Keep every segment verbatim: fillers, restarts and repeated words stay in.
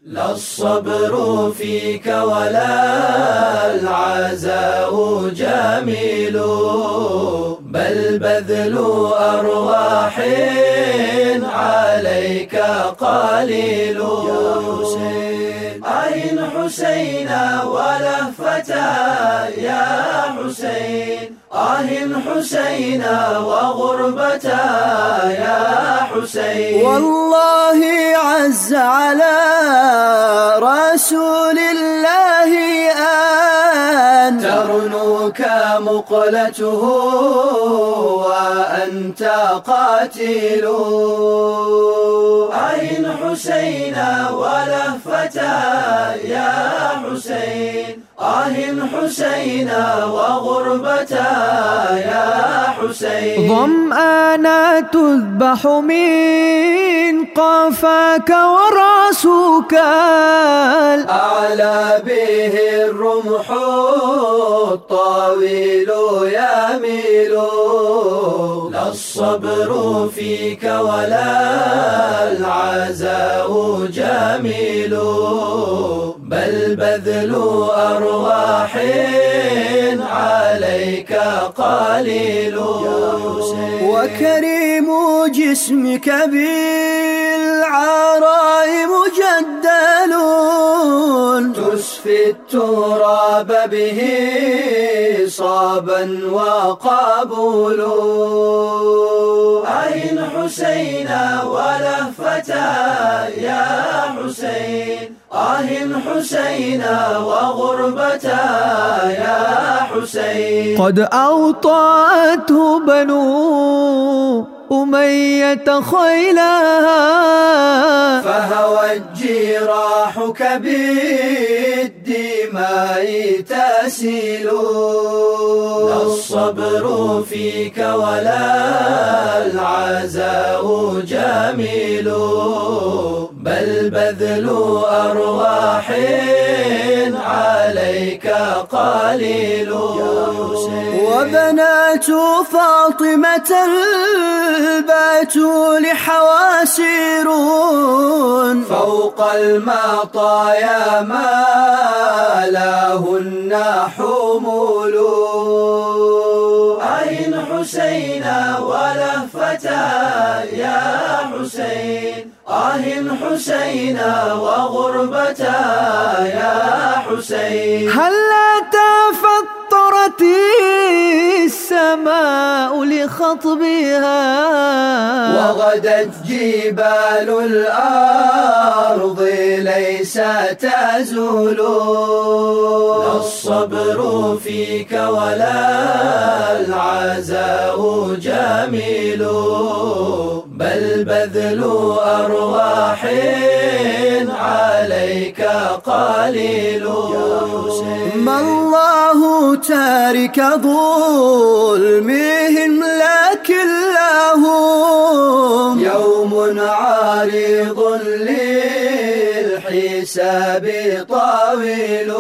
لا الصبر فيك ولا العزاء جميل، بل بذل أرواح عليك قليل. يا حسين أين حسينا ولهفتا يا حسين، آه حسينا وغربتا يا حسين. والله عز على رسول الله أن ترنوك مقلته وأنت قاتل. أين حسينا ولهفتا يا حسين، آه حسينا وغربتا يا حسين. ظمآنا تذبح من قفاك وراسك أعلى به الرمح الطويل يميل. لا الصبر فيك ولا العزاء جميل، بل بذل أرواح عليك قليل. وكريم جسمك بالعراء مجدل، تسفي التراب به صابا وقبول. أين حسينا ولهفتا يا حسين، آه حسينا وغربتا يا حسين. قد أوطأته بنو أمية خيلها، فهوت جراحك بالدماء تسيل. لا الصبر فيك ولا العزاء جميل، بل بذل أرواح عليك قليل. وبنات فاطمة البتول حواسيرون، فوق المطايا ما لهن حمول. أين حسينا ولهفتا يا حسين، آه حسينا وغربتا يا حسين. هلا تفطرت السماء لخطبها، وغدت جبال الأرض ليس تزول. لا الصبر فيك ولا العزاء جميل، بل بذل أرواح عليك قليل. ما الله تارك ظلمهم لكن لهم يوم عريض للحساب طويل.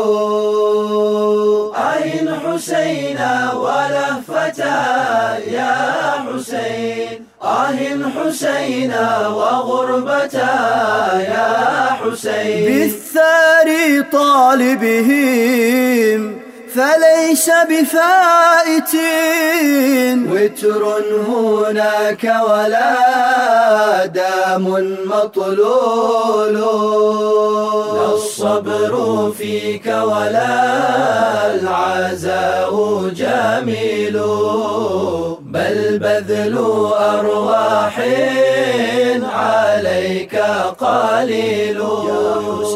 أين حسينا ولهفتا يا حسين، آه حسينا وغربتا يا حسين. بالثار طالبهم فليس بفائت، وتر هناك ولا دام مطلول. لا الصبر فيك ولا العزاء جميل، بل بذل أرواح عليك قليل.